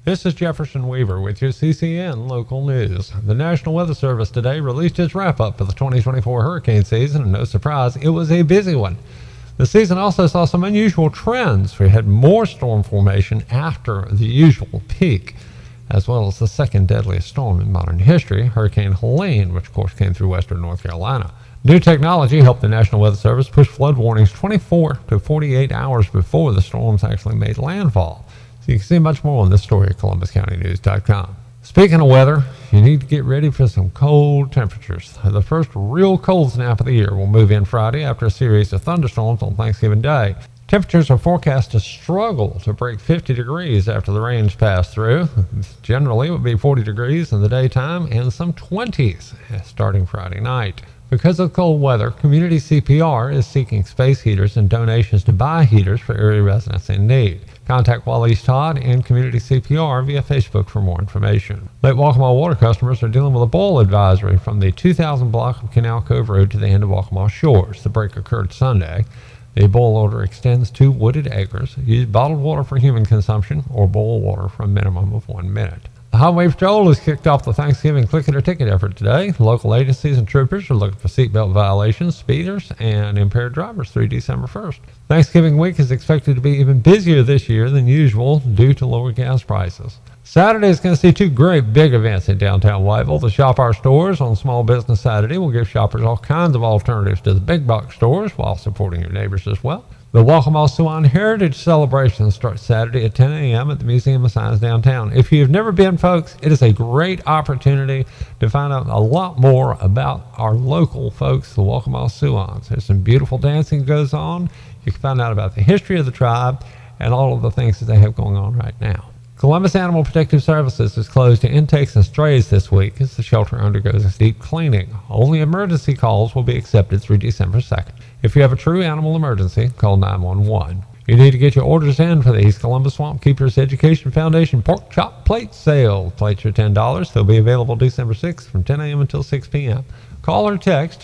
This is Jefferson Weaver with your CCN Local News. The National Weather Service today released its wrap-up for the 2024 hurricane season, and no surprise, it was a busy one. The season also saw some unusual trends. We had more storm formation after the usual peak, as well as the second deadliest storm in modern history, Hurricane Helene, which of course came through western North Carolina. New technology helped the National Weather Service push flood warnings 24 to 48 hours before the storms actually made landfall. So you can see much more on this story at ColumbusCountyNews.com. Speaking of weather, you need to get ready for some cold temperatures. The first real cold snap of the year will move in Friday after a series of thunderstorms on Thanksgiving Day. Temperatures are forecast to struggle to break 50 degrees after the rains pass through. Generally, it would be 40 degrees in the daytime and some 20s starting Friday night. Because of cold weather, Community CPR is seeking space heaters and donations to buy heaters for area residents in need. Contact Wallace Todd and Community CPR via Facebook for more information. Lake Waccamaw water customers are dealing with a boil advisory from the 2000 block of Canal Cove Road to the end of Waccamaw Shores. The break occurred Sunday. The boil order extends to wooded acres. Use bottled water for human consumption or boil water for a minimum of 1 minute. The Highway Patrol has kicked off the Thanksgiving Click It or Ticket effort today. Local agencies and troopers are looking for seatbelt violations, speeders, and impaired drivers through December 1st. Thanksgiving week is expected to be even busier this year than usual due to lower gas prices. Saturday is going to see two great big events in downtown Whiteville. The Shop Our Stores on Small Business Saturday will give shoppers all kinds of alternatives to the big box stores while supporting your neighbors as well. The Waccamaw Siouan Heritage Celebration starts Saturday at 10 a.m. at the Museum of Science downtown. If you've never been, folks, it is a great opportunity to find out a lot more about our local folks, the Waccamaw Siouans. There's some beautiful dancing that goes on. You can find out about the history of the tribe and all of the things that they have going on right now. Columbus Animal Protective Services is closed to intakes and strays this week as the shelter undergoes a deep cleaning. Only emergency calls will be accepted through December 2nd. If you have a true animal emergency, call 911. You need to get your orders in for the East Columbus Swamp Keepers Education Foundation Pork Chop Plate Sale. Plates are $10. They'll be available December 6th from 10 a.m. until 6 p.m. Call or text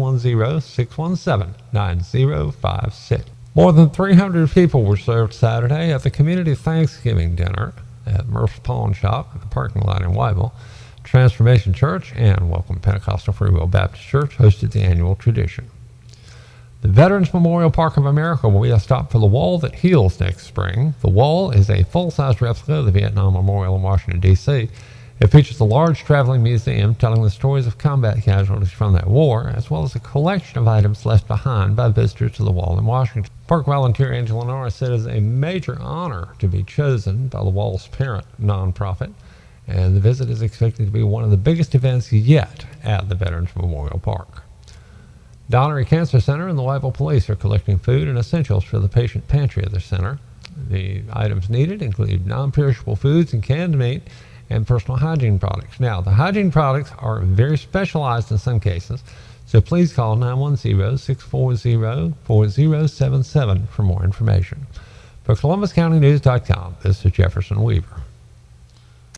910-617-9056. More than 300 people were served Saturday at the Community Thanksgiving Dinner at Murph's Pawn Shop at the parking lot in Whiteville. Transformation Church and Welcome Pentecostal Free Will Baptist Church hosted the annual tradition. The Veterans Memorial Park of America will be a stop for The Wall That Heals next spring. The Wall is a full-size replica of the Vietnam Memorial in Washington, D.C. It features a large traveling museum telling the stories of combat casualties from that war, as well as a collection of items left behind by visitors to the Wall in Washington. Park volunteer Angela Norris said it is a major honor to be chosen by the Wall's parent nonprofit, and the visit is expected to be one of the biggest events yet at the Veterans Memorial Park. Donnery Cancer Center and the Whiteville Police are collecting food and essentials for the patient pantry of the center. The items needed include non-perishable foods and canned meat and personal hygiene products. Now, the hygiene products are very specialized in some cases, so please call 910-640-4077 for more information. For ColumbusCountyNews.com, this is Jefferson Weaver.